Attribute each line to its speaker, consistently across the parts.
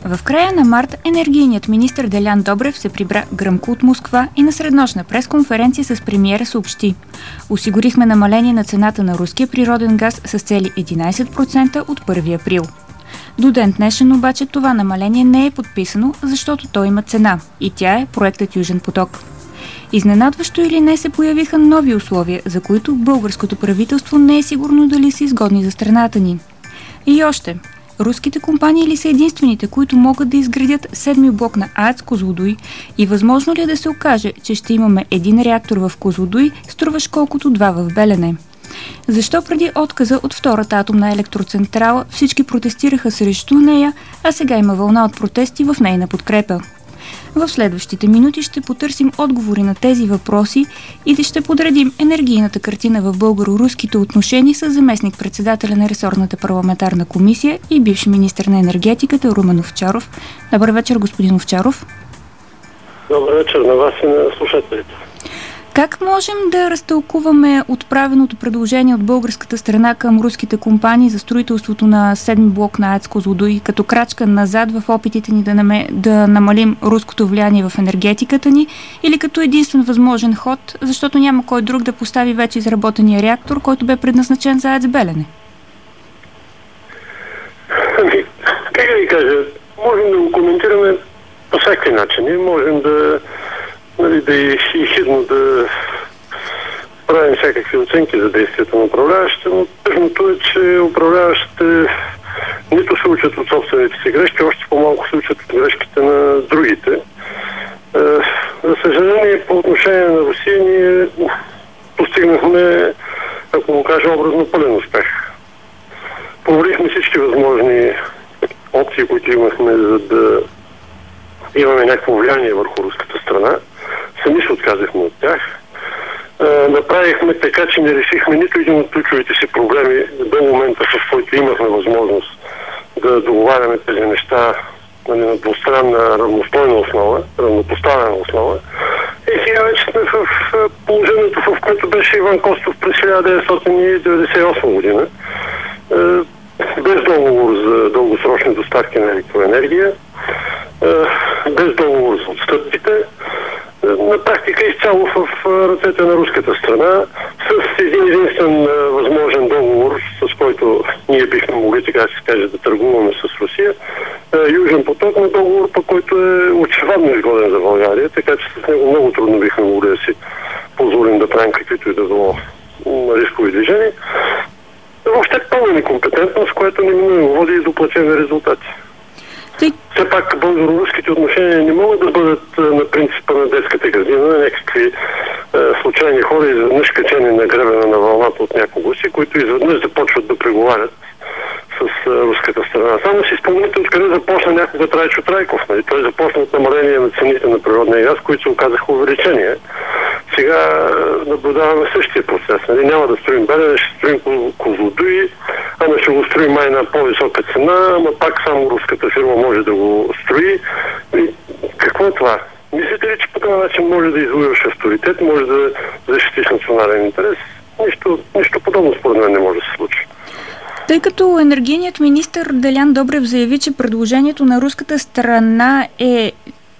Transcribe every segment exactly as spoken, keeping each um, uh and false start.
Speaker 1: В края на март енергийният министър Делян Добрев се прибра гръмко от Москва и на среднощна пресконференция с премиера съобщи: осигурихме намаление на цената на руския природен газ с цели единайсет процента от първи април. До ден днешен обаче това намаление не е подписано, защото то има цена и тя е проектът Южен поток. Изненадващо или не се появиха нови условия, за които българското правителство не е сигурно дали са изгодни за страната ни. И още, руските компании ли са единствените, които могат да изградят седми блок на АЕЦ Козлодуй и възможно ли е да се окаже, че ще имаме един реактор в Козлодуй, струващ колкото два в Белене? Защо преди отказа от втората атомна електроцентрала всички протестираха срещу нея, а сега има вълна от протести в нейна подкрепа? В следващите минути ще потърсим отговори на тези въпроси и ще подредим енергийната картина в българо-руските отношения с заместник-председателя на ресорната парламентарна комисия и бивш министър на енергетиката Румен Овчаров. Добър вечер, господин Овчаров.
Speaker 2: Добър вечер на вас и на слушателите.
Speaker 1: Как можем да разтълкуваме отправеното предложение от българската страна към руските компании за строителството на седми блок на АЕЦ Козлодуй като крачка назад в опитите ни да, наме, да намалим руското влияние в енергетиката ни, или като единствен възможен ход, защото няма кой друг да постави вече изработения реактор, който бе предназначен за АЕЦ Белене?
Speaker 2: Ами, как да ви кажа, можем да го коментираме по всякакви начини. Можем да Нали, да е хидно да правим всякакви оценки за действията на управляващите, но тъжното е, че управляващите нито се учат от собствените си грешки, още по-малко се учат от грешките на другите. Е, за съжаление, по отношение на Русия ние постигнахме, ако му кажа образно, пълен успех. Проверихме всички възможни опции, които имахме, за да имаме някакво влияние върху руската страна. Сами се отказахме от тях. Е, направихме така, че не решихме нито един от ключовите си проблеми до момента, в който имахме възможност да договаряме тези неща, нали, на двустранна равностойна основа, равнопоставена основа. И сега вече сме в положението, в което беше Иван Костов през хиляда деветстотин деветдесет и осма година. Е, без договор за дългосрочни доставки на електроенергия, е, без договор за отстъпките, на практика изцяло в ръцете на руската страна, с един единствен възможен договор, с който ние бихме могли, така се каже, да търгуваме с Русия. Южен поток, на договор, по който е очевидно изгоден за България, така че с него много трудно бихме могли да си позволим да правим каквито и да било рискови движения. Въобще пълна некомпетентност, което неминуемо води и до плачевни резултати. Все пак българо-руските отношения не могат да бъдат на принципа на детската градина, някакви е, случайни хора, изведнъж качени на гребена на вълната от някого си, които изведнъж започват да преговарят с е, руската страна. Само си спомните откъде започна някога Трайчо Трайков. Нали? Той започна от намаление на цените на природния газ, които се оказаха увеличение. Сега наблюдаваме същия процес. Нали? Няма да строим Белене, ще строим Козлодуй, ама ще го строим май на по-висока цена, ама пак само руската фирма може да го строи. И какво е това? Мислите ли, че по този начин може да извоюваш авторитет, може да защитиш национален интерес? Нищо, нищо подобно според мен не може да се случи.
Speaker 1: Тъй като енергийният министър Делян Добрев заяви, че предложението на руската страна е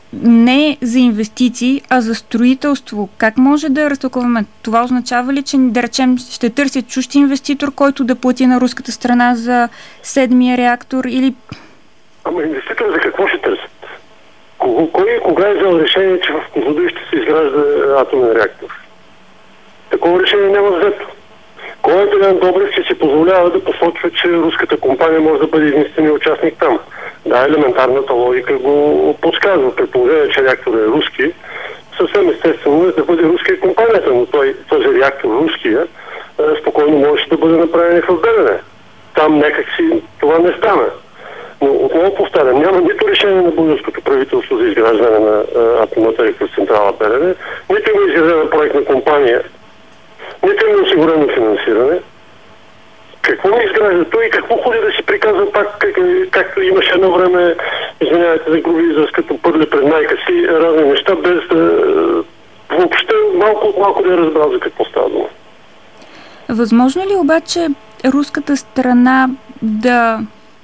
Speaker 1: не за инвестиции, а за строителство, как може да разтълкуваме? Това означава ли, че, да речем, ще търсят чужд инвеститор, който да плати на руската страна за седмия реактор, или...
Speaker 2: Ама инвеститор за какво ще търсят? Кой и кога е взел решение, че в Козлодуй ще се изгражда атомен реактор? Такова решение няма взето. Кой е Делян Добрев, че си позволява да посочва, че руската компания може да бъде единственият участник там? Да, елементарната логика го подсказва. При положение, че реактор е руски, съвсем естествено е да бъде руска компанията, но той, този реактор руския спокойно може да бъде направен и в Белене. Там някакси това не стана. Но отново повтарям, няма нито решение на българското правителство за изграждане на атомната електроцентрала Белене, нито има изградена проектна компания, нито има осигурено финансиране. Какво ми изгражда той и какво ходи да си приказва пак, как, както имаше едно време, извинявайте за груби израз, като пърли пред майка си, разни неща, без да въобще малко от малко да е разбрал за какво става дума.
Speaker 1: Възможно ли обаче руската страна да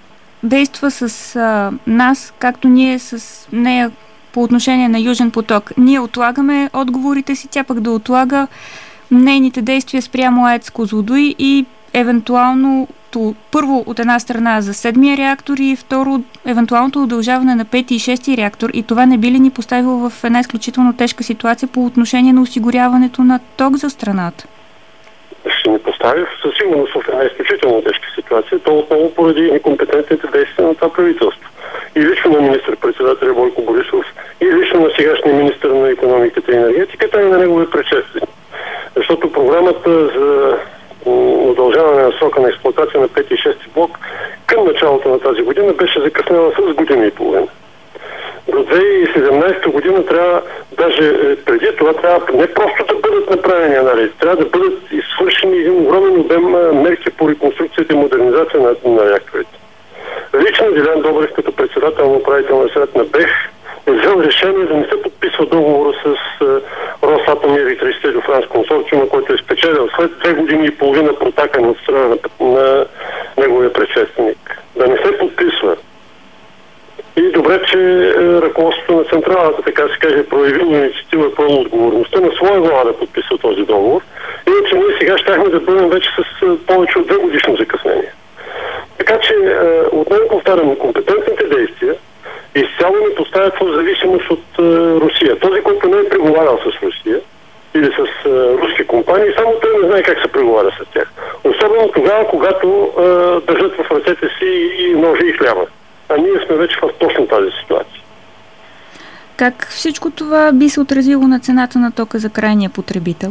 Speaker 1: действа с а, нас, както ние с нея по отношение на Южен поток? Ние отлагаме отговорите си, тя пък да отлага нейните действия спрямо АЕЦ Козлодуй и евентуално първо от една страна за седмия реактор и второ евентуалното удължаване на пети и шести реактор, и това не би ли ни поставило в една изключително тежка ситуация по отношение на осигуряването на ток за страната?
Speaker 2: Ще ни постави със сигурност в една изключително тежка ситуация, то отново поради некомпетентните действия на това правителство. И лично на министър-председателя Бойко Борисов, и лично на сегашния министър на икономиката и енергетиката, и на неговия предшественик. Защото програмата за удължаване на срока на експлоатация на пети и шести блок към началото на тази година беше закъснела с година и половина. До две хиляди и седемнадесета година трябва, даже преди това, трябва не просто да бъдат направени анализи, трябва да бъдат извършени един огромен обем мерки по реконструкцията и модернизация на, на реакторите. Лично Делян Добрев, като председател на управителния съвет на БЕХ, е взел решение да не се подписва договора с Росатом и Електриците до Франс консорциума, който е спечелил след две години и половина протакане от страна на, на неговия предшественик. Да не се подписва. И добре, че ръководството на централата, така се каже, проявило инициатива и поело отговорността на своя глава да подписва този договор. Иначе ние сега щяхме да бъдем вече с повече от две годишно закъснение. Така че, отново повтарям, компетентните действия изцяло ни поставят в зависимост от е, Русия. Този, който не е преговарял с Русия или с е, руски компании, само той не знае как се преговаря с тях. Особено тогава, когато е, държат в ръцете си и ножи и хляба. А ние сме вече в точно тази ситуация.
Speaker 1: Как всичко това би се отразило на цената на тока за крайния потребител?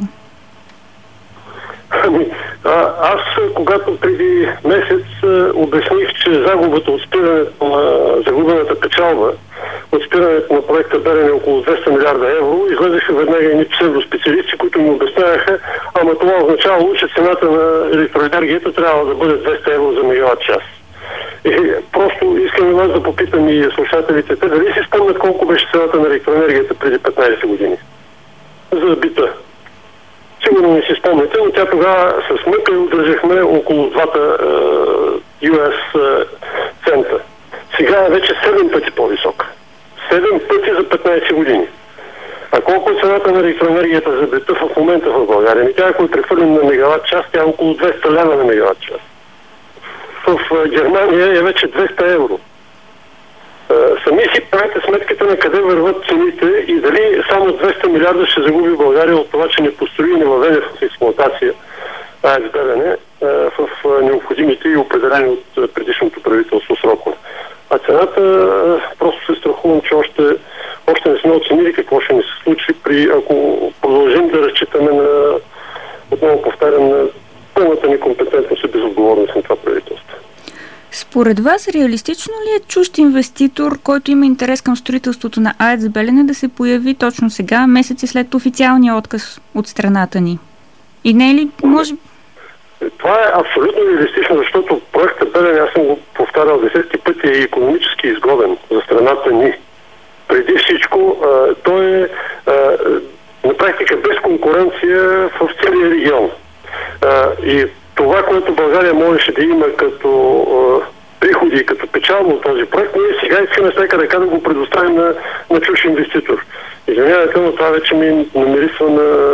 Speaker 2: Ами, а, аз, когато преди месец а, обясних, че загубата от спирането на загубената печалба от спирането на проекта Белене около двеста милиарда евро, излезеха веднага едни псевдоспециалисти, които ми обясняваха, ама това означава, че цената на електроенергията трябва да бъде двеста евро за мегаватт час. И просто искам и вас да попитам и слушателите, те дали си спомнят колко беше цената на електроенергията преди петнадесет години? За бита. Сигурно не си спомняте, но тя тогава с мъка удържахме около двата е, ю ес цента. Сега е вече седем пъти по-висока. седем пъти за петнадесет години. А колко е цената на електроенергията за бита в момента в България? Ми тя, ако е прехвърлим на мегаватт час, тя е около двеста лева на мегаватт час. В Германия е вече двеста евро. Сами си правите сметката на къде върват цените и дали само двеста милиарда ще загуби България от това, че не построи и не въведе в експлоатация АЕЦ Белене в необходимите и определени от предишното правителство срокове. А цената, просто се страхувам, че още, още не сме оценили какво ще ни се случи, при, ако продължим да разчитаме на, отново повтарям, на пълната некомпетентност и безотговорност на това правителство.
Speaker 1: Според вас, реалистично ли е чужд инвеститор, който има интерес към строителството на АЕЦ Белене, да се появи точно сега, месеци след официалния отказ от страната ни? И не е ли, може...
Speaker 2: Това е абсолютно реалистично, защото проектът Белене, аз съм го повтарял десетки пъти, е икономически изгоден за страната ни. Преди всичко, а, той е а, на практика без конкуренция в целия регион. А, и това, което България можеше да има като а, приходи и като печалба от този проект, ние сега искаме с лека ръка да го предоставим на, на чужд инвеститор. Извинявайте, но това вече ми намирисва на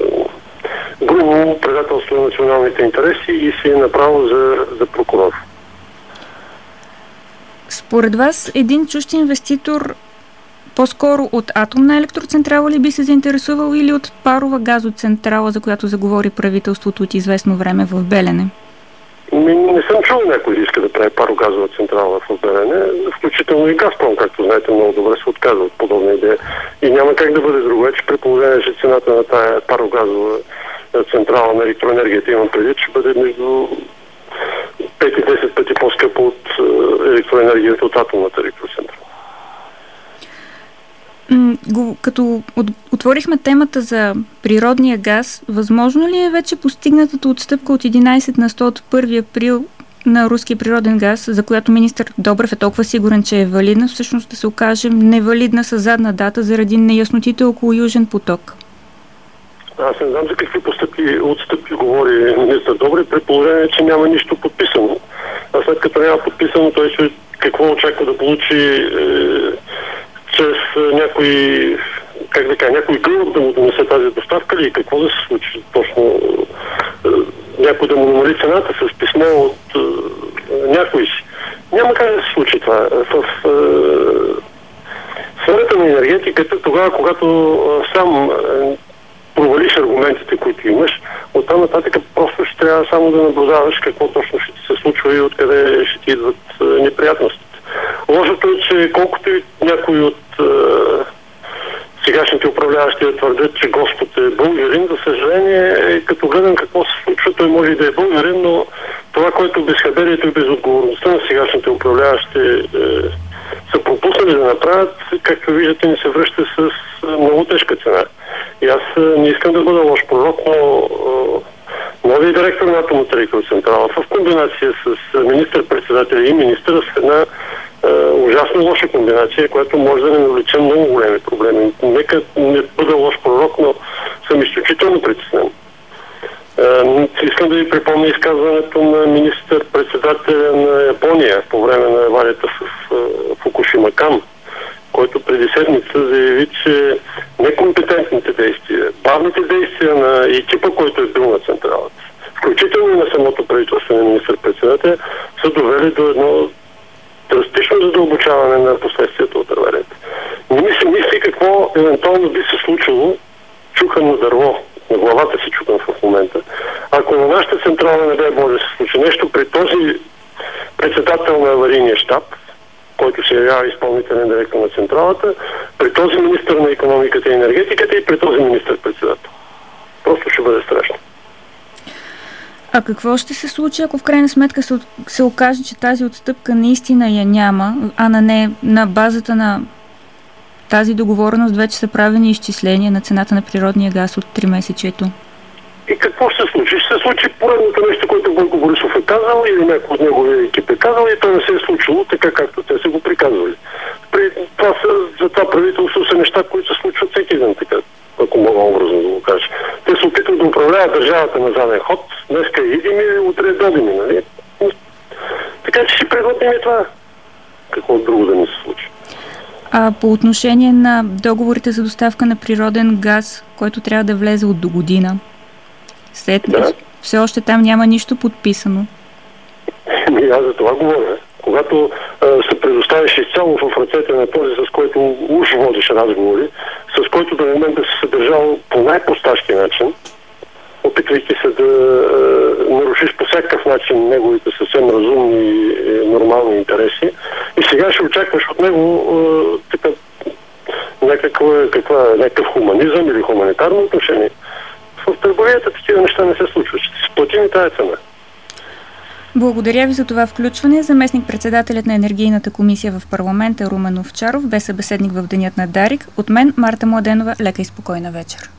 Speaker 2: грубо предателство на националните интереси и си е направо за, за прокурор.
Speaker 1: Според вас, един чужд инвеститор по-скоро от атомна електроцентрала ли би се заинтересувал или от парова газоцентрала, за която заговори правителството от известно време в Белене?
Speaker 2: Не, не съм чул някой да иска да прави парогазова централа в Белене, включително и Газпром, както знаете много добре, се отказва от подобна идея. И няма как да бъде друго, че при положение, че цената на тая парогазова централа на електроенергията, имам предвид, ще бъде между пет и десет пъти по-скъпо от електроенергията от атомната електроцентрала.
Speaker 1: Като отворихме темата за природния газ, възможно ли е вече постигнатата отстъпка от единадесет на сто от първи април на руския природен газ, за която министър Добрев е толкова сигурен, че е валидна, всъщност да се окаже невалидна със задна дата заради неяснотите около Южен поток?
Speaker 2: Аз не знам за какви постъпки, отстъпки говори министър Добрев, при положение, че няма нищо подписано. А след като няма подписано, той ще какво очаква да получи е, чрез някой, как да кажа, някой гълъб да му донесе тази доставка ли и какво да се случи точно, е, някой да му намали цената с писмо от е, някой си. Няма как да се случи това. В е, сферата на енергетиката, тогава, когато е, сам е, провалиш аргументите, които имаш, оттам нататък просто ще трябва само да наблюдаваш какво точно ще ти се случва и откъде ще ти идват е, неприятностите. Лошото е, че колкото и някои от е, сегашните управляващи да твърдят, че Господ е българин, за съжаление, е, като гледам какво се случва, той може и да е българин, но това, което безхаберието и безотговорността на сегашните управляващи е, са пропуснали да направят, както виждате, ни се връща с е, много тежка цена. И аз е, не искам да бъда лош пророк, но е, новият директор на атомната електроцентрала в комбинация с министър-председателя и министъра с една е, ужасно лоша комбинация, която може да не навлече много големи проблеми. Нека не бъда лош пророк, но съм изключително притеснен. Е, искам да ви припомня изказването на министър-председателя на Япония по време на аварията в е, Фукушима Кан, който преди седмица заяви, че некомпетентните действия, бавните действия на екипа, който е бил на централата, включително и на самото правителство на министър-председателя, са довели до едно драстично задълбочаване на последствията от аварията. Не ми се мисли какво евентуално би се случило, чукан на дърво, на главата си чукан в момента, ако на нашата централа, не дай Боже, се случи нещо при този председател на аварийния щаб, който се явява изпълнителен директор на централата, при този министър на икономиката и енергетиката и при този министър-председател. Просто ще бъде страшно.
Speaker 1: А какво ще се случи, ако в крайна сметка се, се окаже, че тази отстъпка наистина я няма, а на не на базата на тази договореност вече са правени изчисления на цената на природния газ от тримесечието?
Speaker 2: И какво ще се случи? Ще се случи поредното нещо, което Бойко Борисов е казал или някой от неговия екип е казал и то не се е случило така, както те са го приказвали. При това са, за това правителство са неща, които се случват всеки ден, така, ако мога образно да го кажа. Те се опитват да управляват държавата на заден ход. Днеска идим и утре дадим, нали? Така че ще приготвим и това. Какво друго да ни се случи.
Speaker 1: А по отношение на договорите за доставка на природен газ, който трябва да влезе от до година, след
Speaker 2: да.
Speaker 1: Все още там няма нищо подписано.
Speaker 2: Ами аз за това говоря. Когато а, се предоставиш изцяло в ръцете на този, с който уж водиш разговори, с който до момента се съдържал по най-просташки начин, опитвайки се да а, нарушиш по всякакъв начин неговите съвсем разумни и нормални интереси. И сега ще очакваш от него а, така, някаква, каква, някакъв хуманизъм или хуманитарно отношение. В търговията такива неща не се случват. Ще си платим и тая цена.
Speaker 1: Благодаря ви за това включване. Заместник-председателят на Енергийната комисия в парламента Румен Овчаров бе събеседник в Денят на Дарик. От мен Марта Младенова. Лека и спокойна вечер.